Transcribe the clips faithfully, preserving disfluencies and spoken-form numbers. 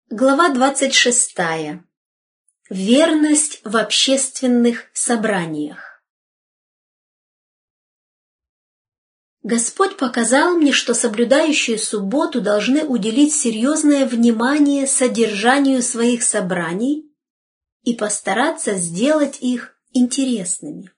Глава двадцать шестая. Верность в общественных собраниях. Господь показал мне, что соблюдающие субботу должны уделить серьезное внимание содержанию своих собраний и постараться сделать их интересными.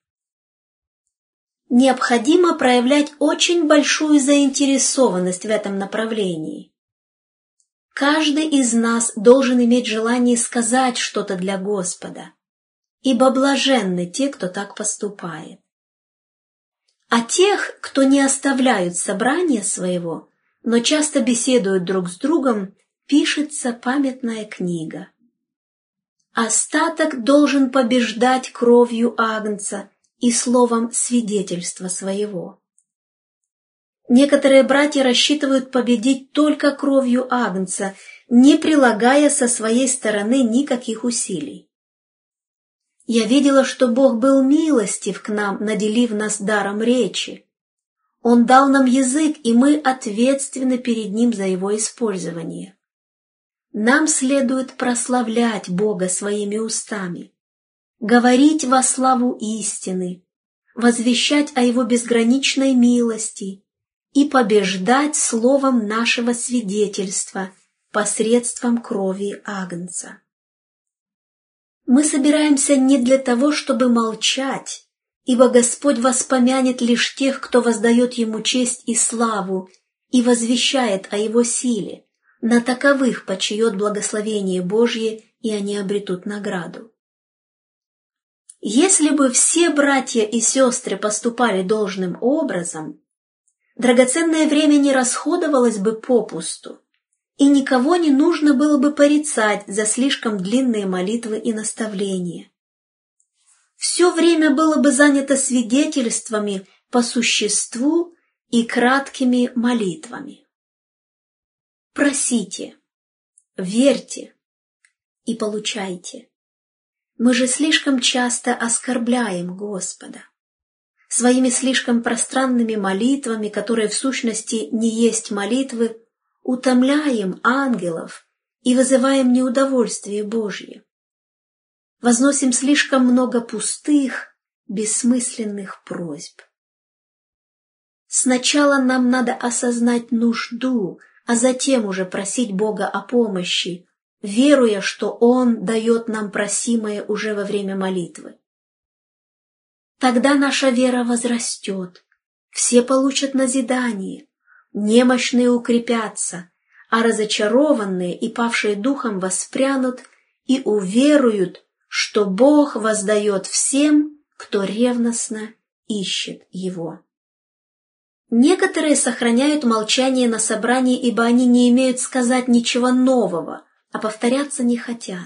Необходимо проявлять очень большую заинтересованность в этом направлении. Каждый из нас должен иметь желание сказать что-то для Господа, ибо блаженны те, кто так поступает. А тех, кто не оставляют собрания своего, но часто беседуют друг с другом, пишется памятная книга. Остаток должен побеждать кровью агнца и словом свидетельства своего. Некоторые братья рассчитывают победить только кровью агнца, не прилагая со своей стороны никаких усилий. Я видела, что Бог был милостив к нам, наделив нас даром речи. Он дал нам язык, и мы ответственны перед Ним за его использование. Нам следует прославлять Бога своими устами, говорить во славу истины, возвещать о Его безграничной милости и побеждать словом нашего свидетельства посредством крови агнца. Мы собираемся не для того, чтобы молчать, ибо Господь воспомянет лишь тех, кто воздает Ему честь и славу и возвещает о Его силе. На таковых почиет благословение Божье, и они обретут награду. Если бы все братья и сестры поступали должным образом, драгоценное время не расходовалось бы попусту, и никого не нужно было бы порицать за слишком длинные молитвы и наставления. Все время было бы занято свидетельствами по существу и краткими молитвами. Просите, верьте и получайте. Мы же слишком часто оскорбляем Господа своими слишком пространными молитвами, которые в сущности не есть молитвы, утомляем ангелов и вызываем неудовольствие Божье. Возносим слишком много пустых, бессмысленных просьб. Сначала нам надо осознать нужду, а затем уже просить Бога о помощи, веруя, что Он дает нам просимое уже во время молитвы. Тогда наша вера возрастет, все получат назидание, немощные укрепятся, а разочарованные и павшие духом воспрянут и уверуют, что Бог воздает всем, кто ревностно ищет Его. Некоторые сохраняют молчание на собрании, ибо они не имеют сказать ничего нового, а повторяться не хотят.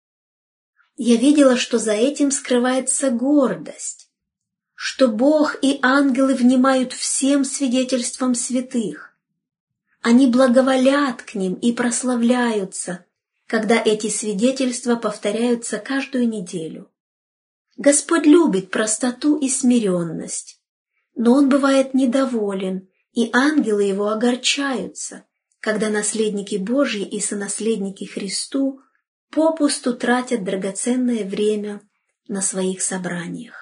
Я видела, что за этим скрывается гордость, что Бог и ангелы внимают всем свидетельствам святых. Они благоволят к ним и прославляются, когда эти свидетельства повторяются каждую неделю. Господь любит простоту и смиренность, но Он бывает недоволен, и ангелы Его огорчаются, когда наследники Божьи и сонаследники Христу попусту тратят драгоценное время на своих собраниях.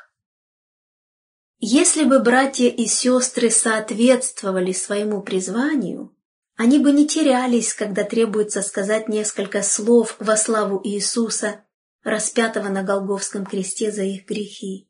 Если бы братья и сестры соответствовали своему призванию, они бы не терялись, когда требуется сказать несколько слов во славу Иисуса, распятого на Голгофском кресте за их грехи.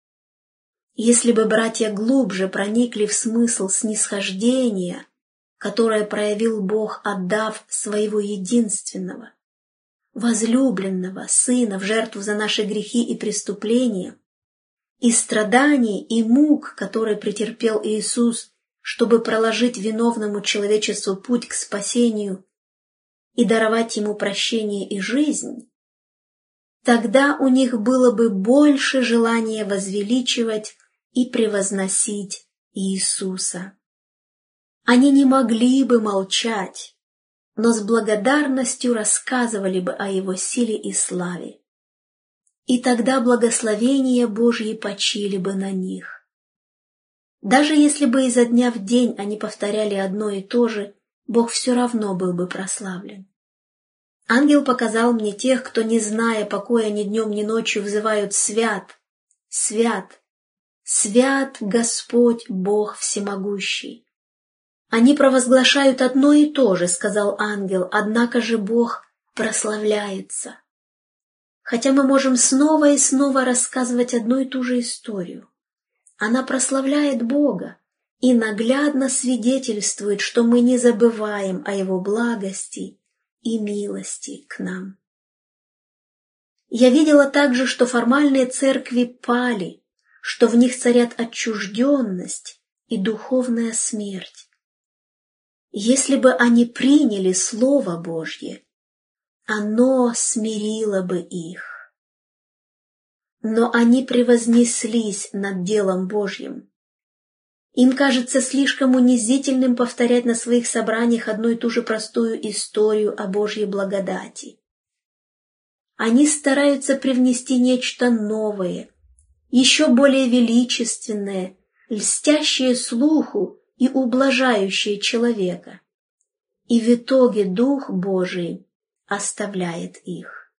Если бы братья глубже проникли в смысл снисхождения, которое проявил Бог, отдав своего единственного, возлюбленного Сына в жертву за наши грехи и преступления, и страданий, и мук, которые претерпел Иисус, чтобы проложить виновному человечеству путь к спасению и даровать ему прощение и жизнь, тогда у них было бы больше желания возвеличивать и превозносить Иисуса. Они не могли бы молчать, но с благодарностью рассказывали бы о Его силе и славе. И тогда благословения Божьи почили бы на них. Даже если бы изо дня в день они повторяли одно и то же, Бог все равно был бы прославлен. Ангел показал мне тех, кто, не зная покоя ни днем, ни ночью, взывают «Свят! Свят! Свят Господь Бог Всемогущий!» Они провозглашают одно и то же, сказал ангел, однако же Бог прославляется. Хотя мы можем снова и снова рассказывать одну и ту же историю. Она прославляет Бога и наглядно свидетельствует, что мы не забываем о Его благости и милости к нам. Я видела также, что формальные церкви пали, что в них царят отчужденность и духовная смерть. Если бы они приняли Слово Божье, оно смирило бы их. Но они превознеслись над делом Божьим. Им кажется слишком унизительным повторять на своих собраниях одну и ту же простую историю о Божьей благодати. Они стараются привнести нечто новое, еще более величественное, льстящее слуху и ублажающее человека. И в итоге Дух Божий оставляет их.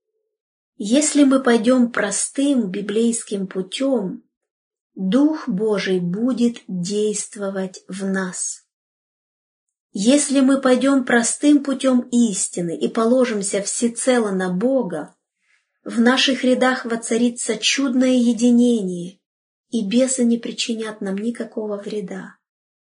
Если мы пойдем простым библейским путем, Дух Божий будет действовать в нас. Если мы пойдем простым путем истины и положимся всецело на Бога, в наших рядах воцарится чудное единение, и бесы не причинят нам никакого вреда.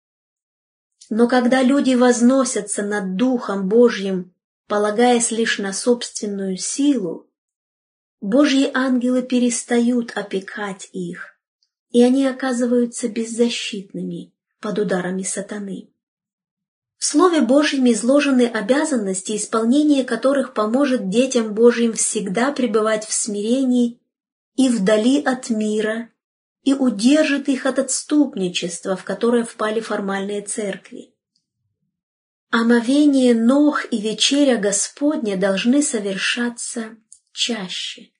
Но когда люди возносятся над Духом Божьим, полагаясь лишь на собственную силу, Божьи ангелы перестают опекать их, и они оказываются беззащитными под ударами сатаны. В Слове Божьем изложены обязанности, исполнение которых поможет детям Божьим всегда пребывать в смирении и вдали от мира, и удержит их от отступничества, в которое впали формальные церкви. Омовение ног и вечеря Господня должны совершаться чаще.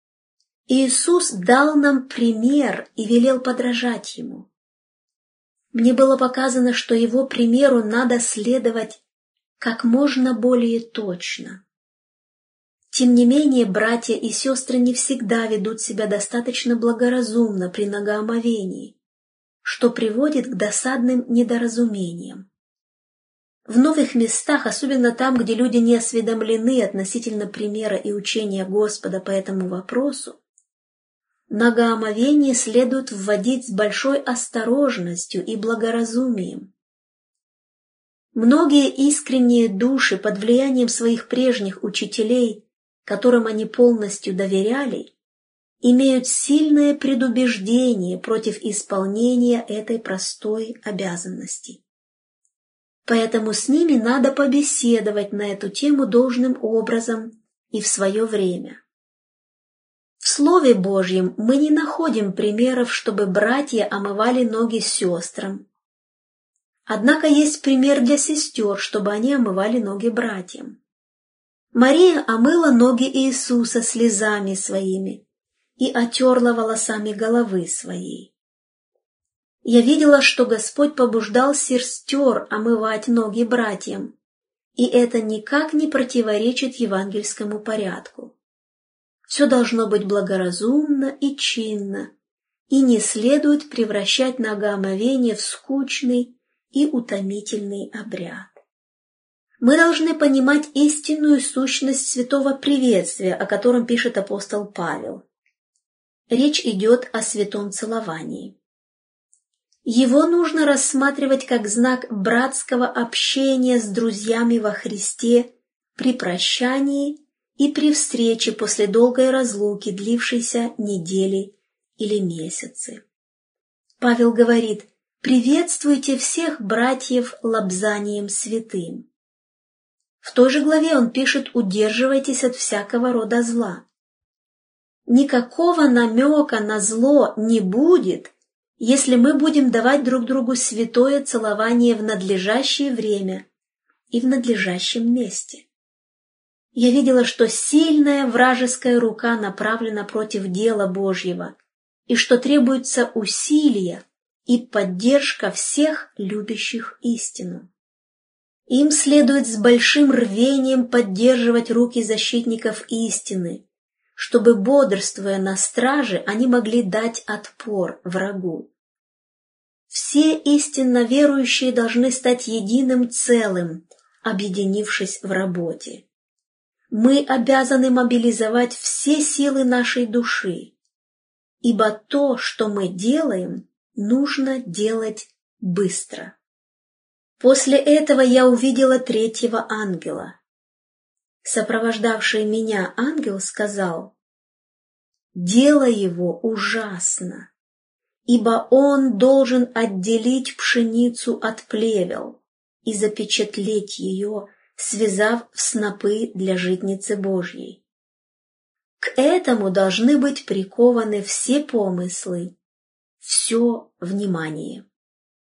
Иисус дал нам пример и велел подражать Ему. Мне было показано, что Его примеру надо следовать как можно более точно. Тем не менее, братья и сестры не всегда ведут себя достаточно благоразумно при многоомовении, что приводит к досадным недоразумениям. В новых местах, особенно там, где люди не осведомлены относительно примера и учения Господа по этому вопросу, многоомовение следует вводить с большой осторожностью и благоразумием. Многие искренние души под влиянием своих прежних учителей, которым они полностью доверяли, имеют сильное предубеждение против исполнения этой простой обязанности. Поэтому с ними надо побеседовать на эту тему должным образом и в свое время. В Слове Божьем мы не находим примеров, чтобы братья омывали ноги сестрам. Однако есть пример для сестер, чтобы они омывали ноги братьям. Мария омыла ноги Иисуса слезами своими и отерла волосами головы своей. Я видела, что Господь побуждал сестер омывать ноги братьям, и это никак не противоречит евангельскому порядку. Все должно быть благоразумно и чинно, и не следует превращать многоомовение в скучный и утомительный обряд. Мы должны понимать истинную сущность святого приветствия, о котором пишет апостол Павел. Речь идет о святом целовании. Его нужно рассматривать как знак братского общения с друзьями во Христе при прощании и при встрече после долгой разлуки, длившейся недели или месяцы. Павел говорит: «Приветствуйте всех братьев лобзанием святым». В той же главе он пишет: «Удерживайтесь от всякого рода зла». Никакого намека на зло не будет, если мы будем давать друг другу святое целование в надлежащее время и в надлежащем месте. Я видела, что сильная вражеская рука направлена против дела Божьего, и что требуется усилие и поддержка всех любящих истину. Им следует с большим рвением поддерживать руки защитников истины, чтобы, бодрствуя на страже, они могли дать отпор врагу. Все истинно верующие должны стать единым целым, объединившись в работе. Мы обязаны мобилизовать все силы нашей души, ибо то, что мы делаем, нужно делать быстро. После этого я увидела третьего ангела. Сопровождавший меня ангел сказал: «Дело его ужасно, ибо он должен отделить пшеницу от плевел и запечатлеть ее, связав в снопы для житницы Божьей. К этому должны быть прикованы все помыслы, все внимание».